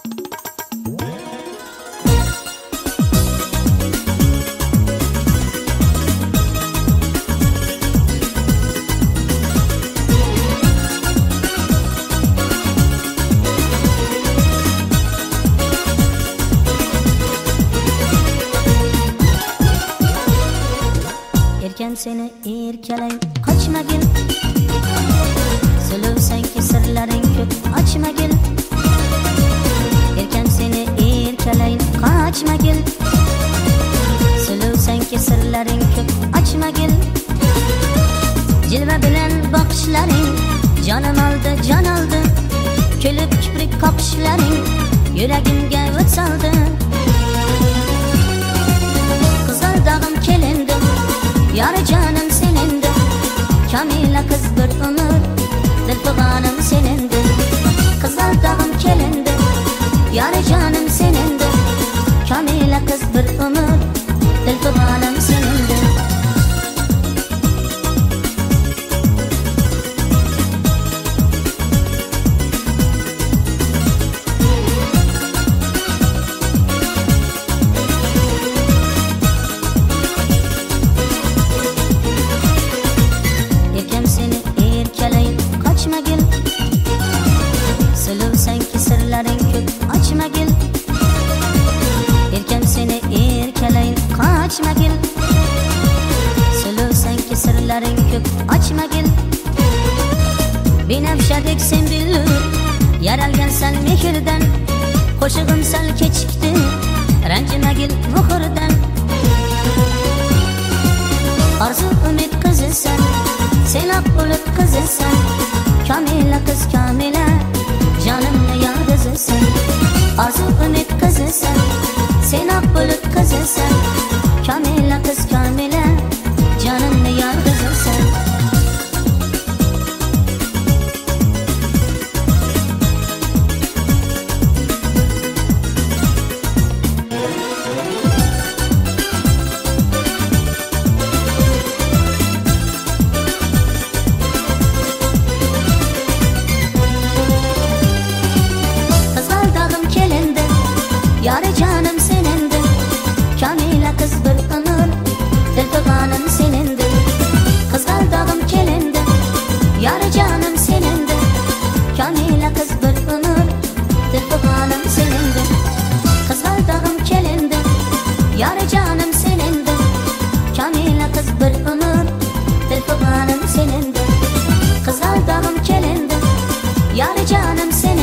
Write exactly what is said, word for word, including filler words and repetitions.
Erkan seni erkalang qochmagin, so'luvsanki sirlaring ko'p ochmagin. Erkan seni erkalang qochmagin, so'luvsanki sirlaring ko'p ochmagin. Jilva bilan boqishlaring jonim oldi, jon oldi. Kulib kiprik qoqishlaring yuragimga o't soldi. Qizil dog'im kelindi, yar canım senindi. Kamila kız bir umr, diltug'anim senindi. Qizil dog'im kelindi, yar canım senindi. Kamila kız bir umr, diltug'anim senindi. So'luvsanki sirlaring ko'p ochmagin. Erkam seni erkalang qochmagin, so'luvsanki sirlaring ko'p ochmagin. Binafshadek sen billur, yaralgan sal mehrdan. Qo'shig'im sal kechikdi, ranjimagin muhrdan. Orzu umid qizisan, sen oq bulut qizisan. Kamila kız Kamila, canımla yalnızısın. Arzu ümit kızısın, sen ak bulut kızısın. Kamila kız Kamila, canımla yalnızısın. Yar canım senindi, Kamila kız bir ömür, diltug'anim senindi. Qizg'al dog'im kelindi, yar canım senindi. Kamila kız bir ömür, diltug'anim senindi. Qizg'al dog'im kelindi, yar canım senindi. Kamila kız bir ömür, diltug'anim senindi. Qizg'al dog'im kelindi, yar canım senindi.